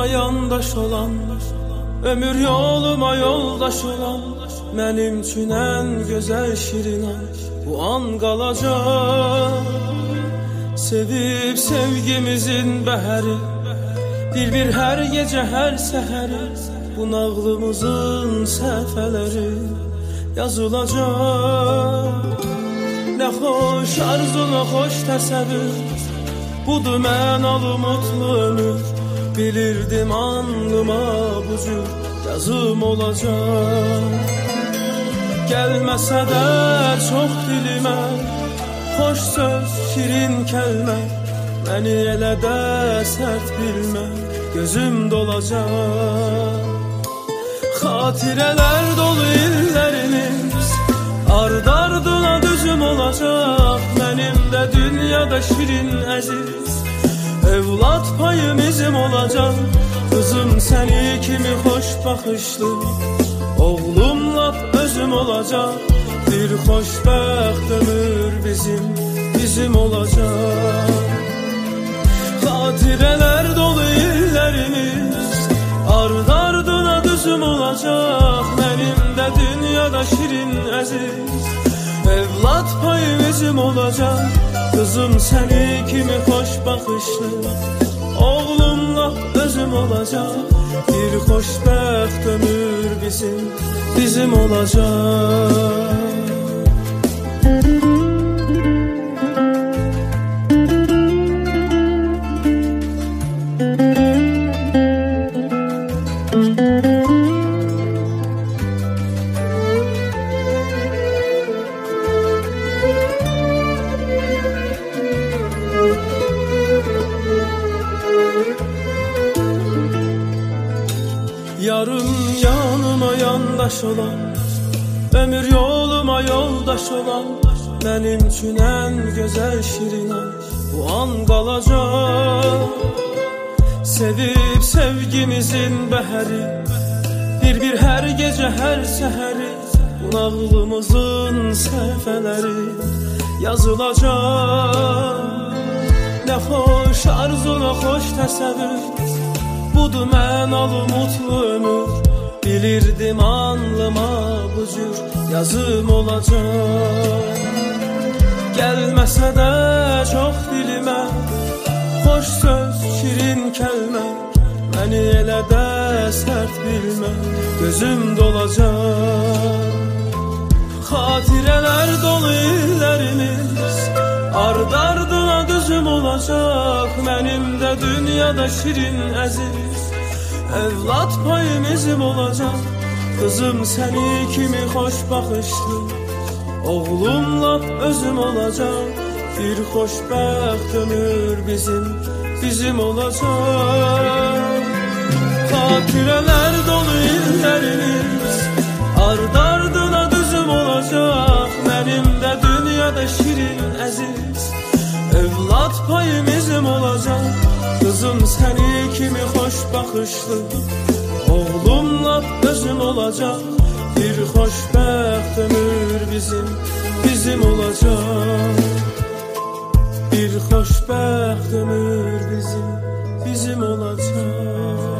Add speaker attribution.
Speaker 1: yanıma yandaş olan, ömür yoluma yoldaş olan, mənim üçün ən gözəl şirin an bu an qalacaq. Sevib sevgimizin bəhəri, bir hər gecə hər səhəri, bu nağlımızın səhifələri yazılacaq. Nə xoş arzu, nə xoş təsəvvür, budur mənalı mutlu ömür. Bilirdim alnıma bu cür yazım olacaq. Gəlməsə də çox dilimə xoş söz, şirin kəlmə, məni elə də sərt bilmə, gözüm dolacaq. Xatirələr dolu illərimiz ard-ardına düzüm olacaq. Mənim də dünyada şirin əziz evlad payımızım olacaq. Qızım səni kimi xoş baxışlı, oğlumla özüm olacaq. Bir xoşbəxt ömür bizim olacaq. Xatirələr dolu illərimiz ard-ardına düzüm olacaq. Mənim də dünyada şirin əziz evlad payımızım olacaq. Qızım səni kimi xoş baxışlı, oğlumla özüm olacaq. Bir xoşbəxt ömür bizim olacaq. Yarım yanıma yandaş olan, ömür yoluma yoldaş olan, mənim üçün ən gözəl şirin an bu an qalacaq. Sevib sevgimizin bəhəri, bir hər gecə hər səhəri, bu nağlımızın səhifələri yazılacaq. Nə xoş arzu, nə xoş təsəvvür, budur mənalı mutlu ömür. Bilirdim alnıma bu cür yazım olacaq. Gəlməsə də çox dilimə xoş söz, şirin kəlmə, məni elə də sərt bilmə, gözüm dolacaq. Xatirələr dolu illərimiz ard-ardına düzüm olacaq. Mənim də dünyada şirin əziz evlad payımızım olacaq. Qızım səni kimi xoş baxışlı, oğlumla özüm olacaq. Bir xoşbəxt ömür bizim olacaq. Xatirələr dolu illərimiz ard-ardına düzüm olacaq. Mənim də dünyada şirin əziz evlad payımızım olacaq. Qızım səni kimi xoş baxışlı, oğlumla özüm olacaq. Bir xoşbəxt ömür bizim olacaq. Bir xoşbəxt ömür bizim olacaq.